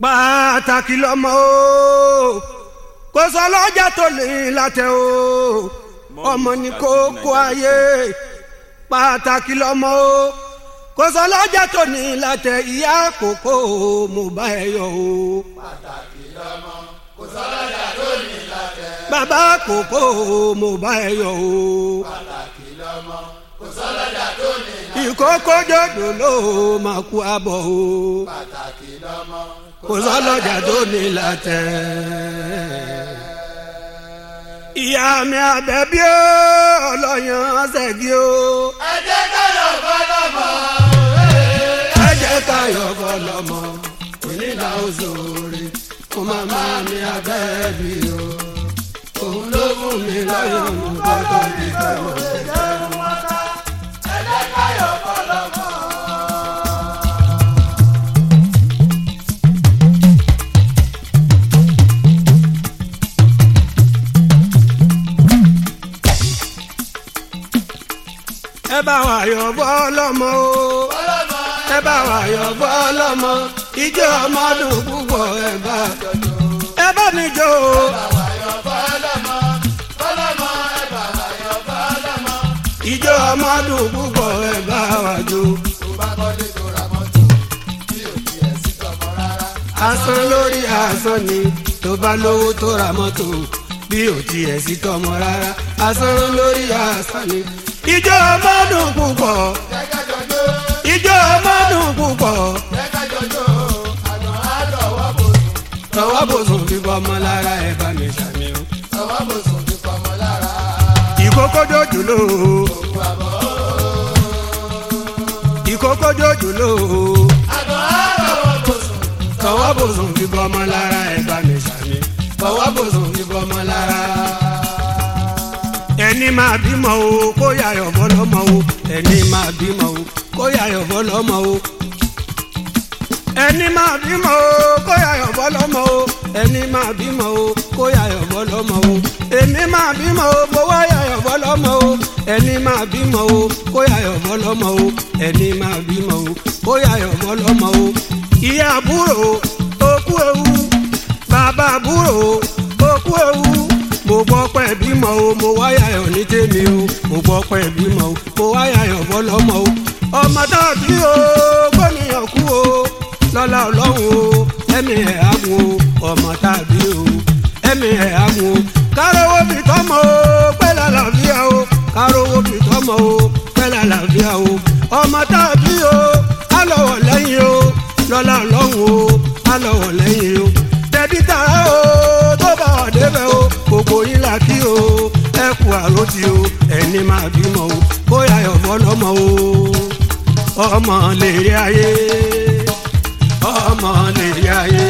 pàtàkì lọ́mọ o kò sọ lọ́jà tó lè látẹ̀ o ọmọ ní kókó ayé pàtàkì lọ́mọ o kò sọ lọ́jà tó ní látẹ̀ ìyá kókó mo bá ẹ yọ̀ o. pàtàkì lọ́mọ kò sọ lọ́jà tó ní látẹ̀. bàbá kókó mo bá ẹ yọ̀ o. pàtàkì lọ́mọ kò sọ lọ́jà tó ní látẹ̀. ìkókó jòjò ló máa kú abọ́ o. pàtàkì lọ́mọ kò sọ lọ́jà tó ní látẹ̀. ìyá mi àbẹ̀bí o ọlọ́yàn ṣẹ́gi o. ẹ jẹ́ ká yọ̀ fọlọ́mọ. ẹ jẹ́ ká yọ̀ fọlọ́mọ onílà òṣòro kó màmá mi àbẹ̀bí o. òun ló fún mi lọ́yàn mú gbọ́dọ̀ bí kẹ́wọ́ kẹ́wọ́. ẹ jẹ́ ká yọ̀ fọlọ́mọ. ẹ bá wa yọ̀ fọlọ́mọ o. ẹ bá wa yọ̀ fọlọ́mọ ijó ọmọ dùn púpọ̀ ẹ bá mi jó o. ijó ọmọ dùn púpọ̀ ẹ bá wa jó. asán lórí asán ni tó bá lówó tó ra mọ́tò bí ò tiẹ̀ sí tọmọ rárá asán lórí asán ni. ijó ọmọ dùn púpọ̀ ijó ọmọ dùn púpọ̀ tọwọ́ bòsùn fi bọ́ ọmọ lára ẹ̀ bá mi ṣàmì o. ìkókó jòjòló ìkókó jòjòló tọwọ́ bòsùn fi bọ́ ọmọ lára ẹ̀ bá mi ṣàmì tọwọ́ bòsùn fi bọ́ ọmọ lára. ẹni máa bímọ o kó yàyọ̀ bọ́ lọ́mọ o ẹni máa bímọ o kó yàyọ̀ bọ́ lọ́mọ o ẹni máa bímọ o kó yàyọ̀ bọ́ lọ́mọ o ẹni máa bímọ o kó yàyọ̀ bọ́ lọ́mọ o èmi máa bímọ o kó wá yàyọ̀ bọ́ lọ́mọ o ẹni máa bímọ o kó yàyọ̀ bọ́ lọ́mọ o ẹni máa bímọ o kó yàyọ̀ bọ́ lọ́mọ o. ìyá àbúrò okú ewu bàbá àbúrò okú ewu mo gbọ́ pẹ́ bímọ o mo wá yàyọ̀ ní tèmi o mo gbọ́ pẹ́ bímọ o mo wá yàyọ̀ bọ́ lọ́mọ o. ọmọ tá a bí o gbọ́nìyàn kú o lọ́lá ọlọ́run o ẹ̀mí ẹ̀ á mú o ọmọ tá a bí o ẹ̀mí ẹ̀ á mú o. kárówó fi tọ́mọ o pẹ́lẹ́ àlàáfíà o kárówó fi tọ́mọ o pẹ́lẹ́ àlàáfíà o. ọmọ tá a bí o á lọ́wọ́ lẹ́yìn o lọ́lá ọlọ́run o á lọ́wọ́ lẹ́yìn o. tẹ̀bí tààrà o tó bá wà débẹ̀ o gbogbo yín là kí o ẹ kú àròtì o ẹni máa bímọ o bóyá ọ̀bọ lọ́mọ o. ọmọ lè rí ayé ọmọ lè rí ayé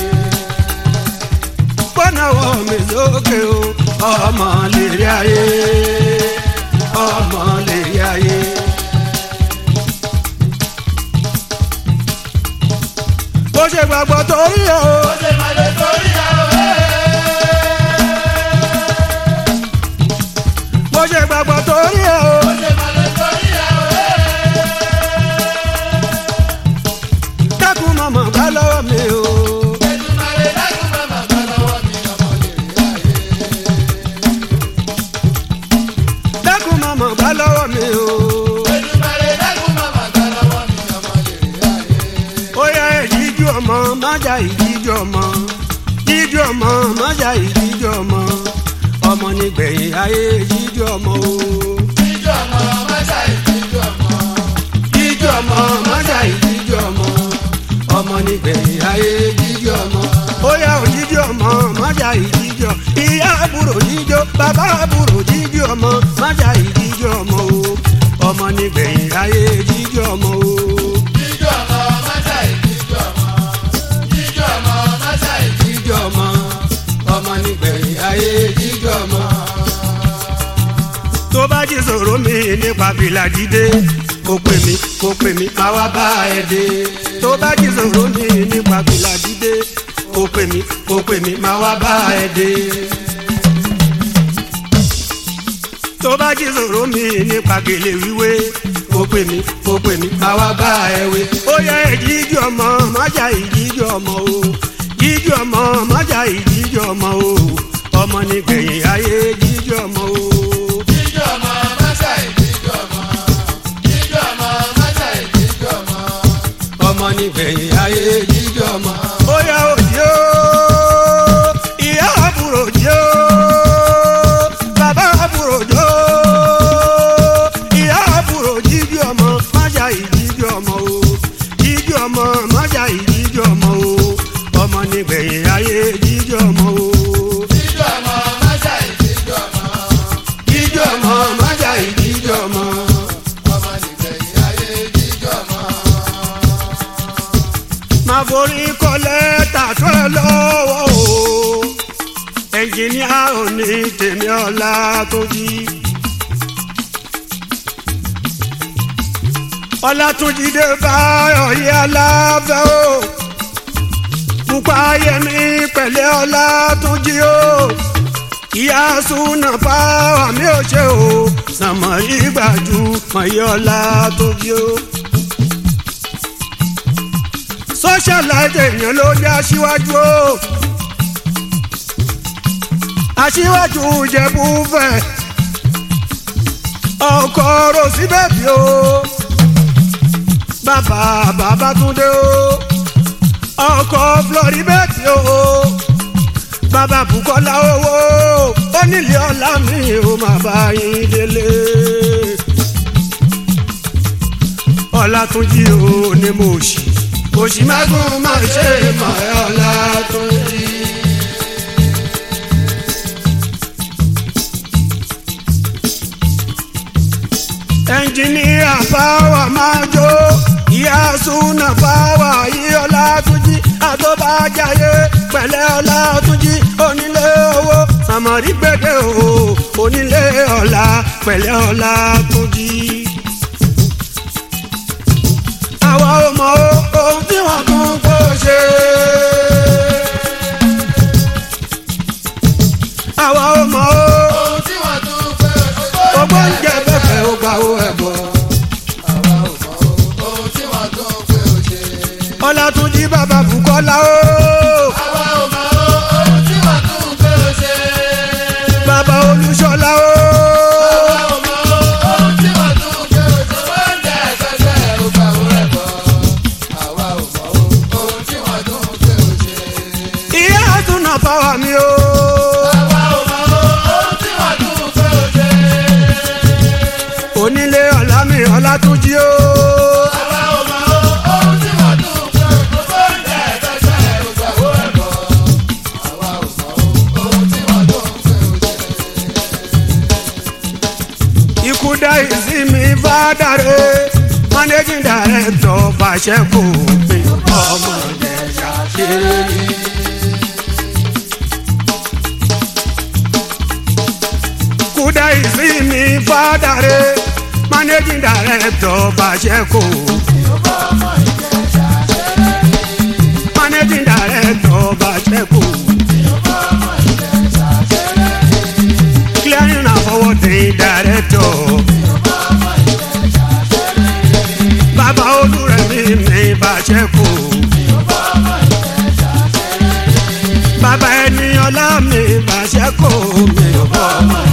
gbọ́nàwọ́ mi sókè o ọmọ lè rí ayé ọmọ lè rí ayé. bó ṣe gbàgbọ́ torí o. ó ṣe máa lè torí àwọn bó ṣe gbàgbọ́ torí o. ó ṣe máa lè torí àwọn dákun mọ̀mọ́ bá lọ́wọ́ mi o. Èdùmàrè dákun màmá bá lọ́wọ́ mi ọmọ lè rí ayé. dákun mọ̀mọ́ bá lọ́wọ́ mi o. Èdùmàrè dákun màmá bá lọ́wọ́ mi ọmọ lè rí ayé. ó yá ìdíjú ọmọ májà ìdíjú ọmọ ìdíjú ọmọ májà ìdíjú ọmọ ọmọ nígbẹ̀yìn ayé ìdíjú ọmọ o. Jíjọ ọmọ máṣá ìjíjọ ọmọ. ìdíjú ọmọ májà ìdíjú ọmọ ọmọ nígbẹ̀yìn ayé ìdíjú ọmọ. ó yá òdíjú ọmọ májà ìdíjú ìyá àbúrò jíjó bàbá àbúrò jíjú ọmọ májà ìdíjú ọmọ o ọmọ nígbẹ̀yìn ayé ìdíjú ọmọ o. Jíjọ ọmọ máṣá ìjíjọ ọmọ. Jíjọ ọmọ máṣá jíjọ ọmọ ọmọ nígbẹ̀yìn ayé jíjọ ọmọ. tó bá jí sọ̀rọ̀ mi nípa fìlà dídé kó pè mí máa wá bá ẹ dé. tó bá jí sọ̀rọ̀ mi nípa fìlà dídé kó pè mí máa wá bá ẹ dé. tó bá jí sọ̀rọ̀ mi nípa gèlè wíwé kó pè mí máa wá bá ẹ wé. ó yẹ ìdíjú ọmọ májà ìdíjú ọmọ o ọmọ o ọmọ nígbẹ̀yìn ayé jíjọ ọmọ o. jíjọ ọmọ mọ́sá ìjíjọ ọmọ. jíjọ ọmọ mọ́sá ìjíjọ ọmọ. ọmọ nígbẹ̀yìn ayé jíjọ ọmọ. ó yá òjì ó ìyá àbúrò jí ó bàbá àbúrò jó ìyá àbúrò jíjọ ọmọ mọ́sá ìjíjọ ọmọ o jíjọ ọmọ mọ́sá ìjíjọ ọmọ o ọmọ nígbẹ̀yìn ayé jíjọ ọmọ o. jíjọ ọmọ mọ́sá ìjíjọ ọmọ. jíjọ ọmọ mọ́sá ìjíjọ ọmọ. ọmọ nígbẹ̀yìn ayé jíjọ ọmọ. máa forí kọ́lẹ́ tàtó ẹ lọ́wọ́ o ẹnjìníà òní tèmi ọ̀la tó jí. Ọlátúnjídé Báyọ̀ yí aláfẹ́ o pupa yẹmi pẹ̀lẹ́ Ọlátúnjí o ìyá súnà fáwọn mi ò ṣe o sàmọ̀ ìgbàjú mọ̀yí Ọlátúnjí o. Socialite èèyàn ló ní aṣíwájú o aṣíwájú Ìjẹ̀bú fẹ̀ ọkọ̀ rosí bẹ́ẹ̀bì o bàbá Babátúndé o ọkọ̀ Floribẹ́ẹ̀tì o bàbá Bùkọ́lá owó onílé ọlá mi ò má bá yín délé. Ọlátúnjí o ní mo òṣì mágùn má ṣe mọ̀ ẹ́ Ọlátúnjí. Ẹnjìníà Power máa jó ìyá súnà Power yí Ọlátúnjí àtọ́bàjáyé pẹ̀lẹ́ Ọlátúnjí onílé owó sàmárì gbẹ̀dẹ̀ o onílé ọlá pẹ̀lẹ́ Ọlátúnjí. àwa ò mọ ohun tí wọ́n tún kó ṣe. àwa ò mọ ohun tí wọ́n tún kó ṣe. ogbóúnjẹ bẹ́ẹ̀ ó gbà ó ẹ̀bọ̀. àwa ò mọ ohun tí wọ́n tún kó ṣe. Ọlátúnjí bàbá Bùkọ́lá o. àwa ò mọ ohun tí wọ́n tún kó ṣe. bàbá Olúṣọlá o. àwa ò mọ ohun tí wọ́n tún kó ṣe. wọ́n jẹ́ ẹ̀fẹ́fẹ́ ó gbà ó ẹ̀bọ̀. àwa ò mọ ohun tí wọ́n tún kó ṣe. ìyá súnà Power mi o. àwa ò mọ ohun tí wọ́n tún kó ṣe. onílé ọlá mi Ọlátúnjí o. àwa ò mọ ohun tí wọ́n tún kó ṣe. wọ́n jẹ́ ẹ̀fẹ́fẹ́ ó gbà ó ẹ̀bọ̀. àwa ò mọ ohun tí wọ́n tún kó ṣe. ikú dá ìsinmi fádàrẹ managing director fàṣẹ kò pé ọmọ Ìjẹ̀ṣà ṣeré ni. kúdà ìsinmi fádàrẹ managing director fàṣẹ kò managing director fàṣẹ kò clearing and forwarding director. bàbá Olúrẹ̀mí mi bàṣẹ kò. bàbá Ẹniọlá mi bàṣẹ kò mi ò bọ̀.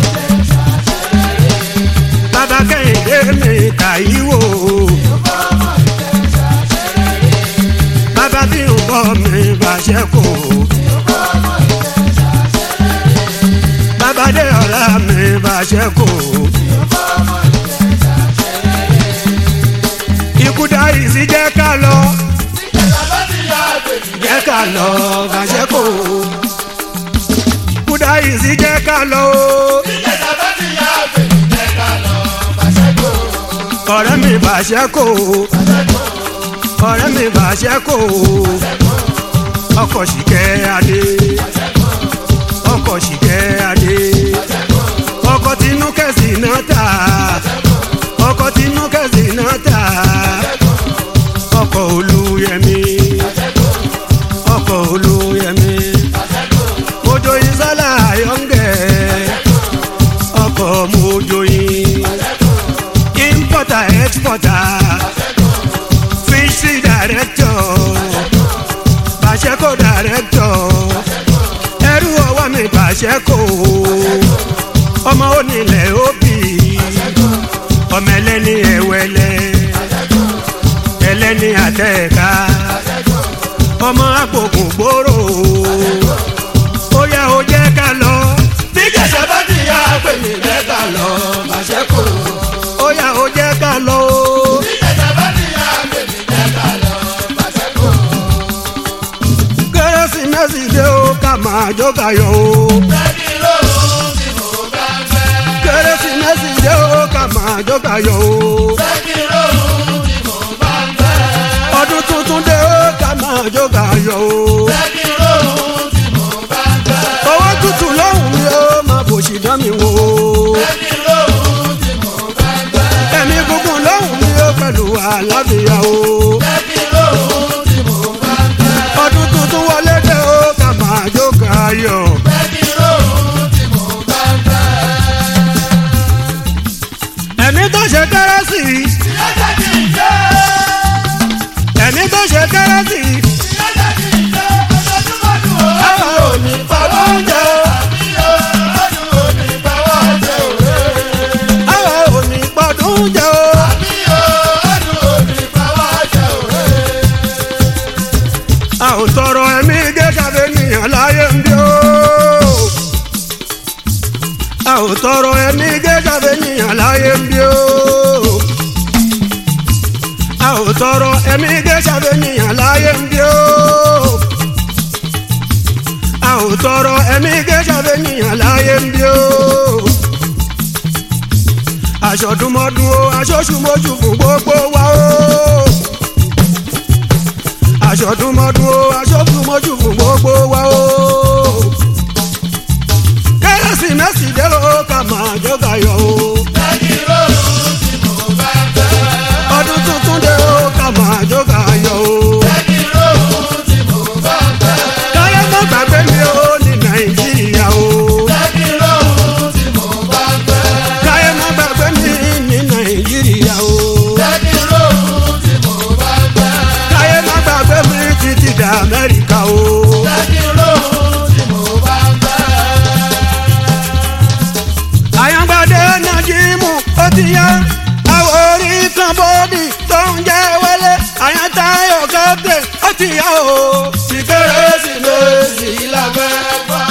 bàbá Kẹ́hìndé mi Táíwò. bàbá Bímbọ́ mi bàṣẹ kò. bàbá Déọlá mi bàṣẹ kò. ikú dá ìsí jẹ́ ká lọ. jẹ́ ká lọ bàṣẹ kò. ikú dá ìsí jẹ́ ká lọ. ọ̀rẹ́ mi bàṣẹ kò. ọ̀rẹ́ mi bàṣẹ kò. ọkọ̀ Ṣìkẹ́ Adé. ọkọ̀ Ṣìkẹ́ Adé. ọkọ̀ Tinúkẹ́ Sínátà. ọkọ̀ Tinúkẹ́ Sínátà. ọkọ̀ Olúyẹmí. ọkọ̀ Olúyẹmí. Mojoyin Sálà Ayọ̀ǹgẹ̀. ọkọ̀ Mojoyin. importer exporter. fishery director. Bàṣẹ́kò director. ẹrú ọwọ́ ní pàṣẹkò ọmọ onílẹ̀ òbí ọmọ ẹlẹ́ni ẹ̀wẹ̀lẹ̀ ẹlẹ́ni àtẹ̀ká ọmọ àpòkùn gbòòrò ó yá ó jẹ́ ká lọ. bí kẹsàn bá ti yá pè mí jẹ́ ká lọ pàṣẹkò. ó yá ó jẹ́ ká lọ. bí kẹsàn bá ti yá pè mí jẹ́ ká lọ pàṣẹkò. kérésìmesì dé o ká máa jó kayọ̀ o. lẹ́ni lóhùn tí mo bá fẹ́. kérésìmesì dé o ká máa jó kayọ̀ o. lẹ́ni lóhùn tí mo bá fẹ́. ọdún tuntun dé o ká máa jó kayọ̀ o. lẹ́ni lóhùn tí mo bá fẹ́. owó tútù lóhùn mi ó máa bòṣì dán mi wò. lẹ́ni lóhùn tí mo bá fẹ́. ẹ̀mí gúngún lóhùn mi ó pẹ̀lú àlàáfíà o. lẹ́ni lóhùn tí mo bá fẹ́. ọdún tuntun wọlé dé o ká máa jó kayọ̀. lẹ́ni lóhùn tí mo bá fẹ́. ẹ̀mí tó ṣe kérésì ìyá jẹ́ kí n jẹ́. ẹ̀mí tó ṣe kérésì ìyá jẹ́ kí n jẹ́. ọdọọdún o. àwa ò ní pawọ́ jẹ o. àbí o. ọdún ò ní pawọ́ jẹ òwe. àwa ò ní pọdún jẹ o. àbí o. ọdún ò ní pawọ́ jẹ òwe. a ò tọrọ ẹ̀mí gẹ́gẹ́ nìyàn láyé ń bí o. a ò tọrọ ẹ̀mí gẹ́gẹ́ nìyàn láyé ń bí o. a ò tọrọ ẹ̀mí gẹ́gẹ́ nìyàn láyé ń bí o. a ò tọrọ ẹ̀mí gẹ́gẹ́ nìyàn láyé ń bí o. aṣọdúnmọ́dún o aṣoṣùmọ́ṣù fún gbogbo wa o. aṣọdúnmọ́dún o aṣoṣùmọ́ṣù fún gbogbo wa o. kérésìmesì dé o ká máa jó kayọ̀ o. lẹ́ni lóhùn tí mo bá fẹ́. ọdún tuntun dé o ká máa jó kayọ̀ o. lẹ́ni lóhùn tí mo bá fẹ́. káyọ̀ mọ́ gbàgbé mi o ní nàìjíríà o. lẹ́ni lóhùn tí mo bá fẹ́. káyọ̀ mọ́ gbàgbé mi ní nàìjíríà o. lẹ́ni lóhùn tí mo bá fẹ́. káyọ̀ mọ́ gbàgbé mi títí dé amẹ́ríkà o. lẹ́ni lóhùn tí mo bá fẹ́. àyàngbádé nàjímù ó ti yá àwọn orí kan bọ́ọ̀dì tó ń jẹ́ wọlé àyàntáyọ̀ kọ́tẹ̀ ó ti yá o. ti kérésìmesì la fẹ́ gbọ́.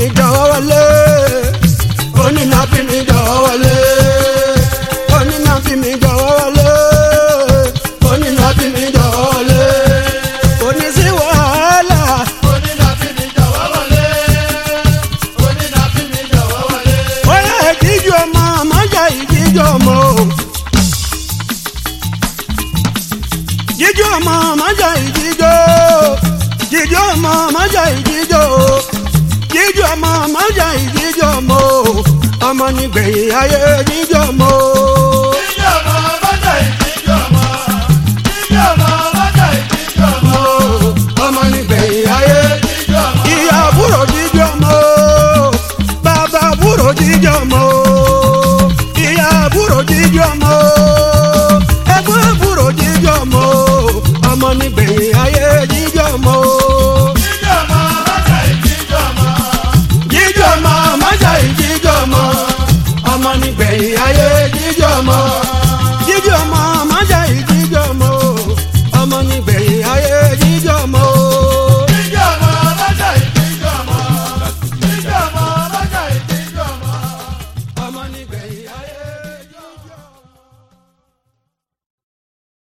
mi jọ̀wọ́ wọlé. Onínàbí mi jọ̀wọ́ wọlé. Onínàbí mi jọ̀wọ́ wọlé. Onínàbí mi jọ̀wọ́ wọlé. Òní sí wàhálà. Onínàbí mi jọ̀wọ́ wọlé. Onínàbí mi jọ̀wọ́ wọlé. Ó yẹ ìjíjọ ọmọ àmọ́jà ìjíjọ ọmọ o. Jíjọ ọmọ àmọ́jà ìjíjọ. Jíjọ ọmọ àmọ́jà ìjíjọ o. Jíjọ ọmọ àmọ́jà ìjíjọ ọmọ o. Ọmọ nígbẹ̀yìn ayé jíjọ ọmọ o.